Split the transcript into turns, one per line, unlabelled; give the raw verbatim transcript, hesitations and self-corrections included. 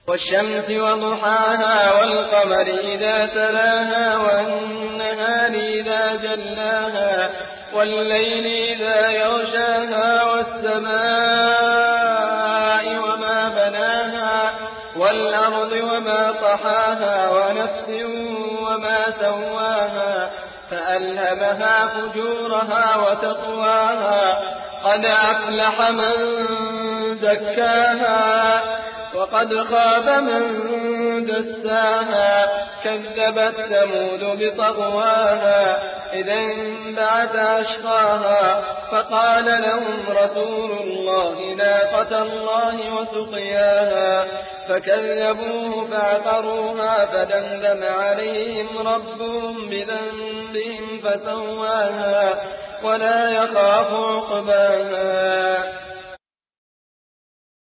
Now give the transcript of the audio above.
والشمس وضحاها والقمر إذا تلاها والنهار إذا جلاها والليل إذا يغشاها والسماء وما بناها والأرض وما طحاها ونفس وما سواها فألهمها فجورها وتقواها قد أفلح من زكاها وقد خاب من دساها كذبت ثمود بطغواها إذ انبعث أشقاها فقال لهم رسول الله ناقة الله وسقياها فكذبوه فعقروها فدمدم عليهم ربهم بذنبهم فسواها ولا يخاف عقباها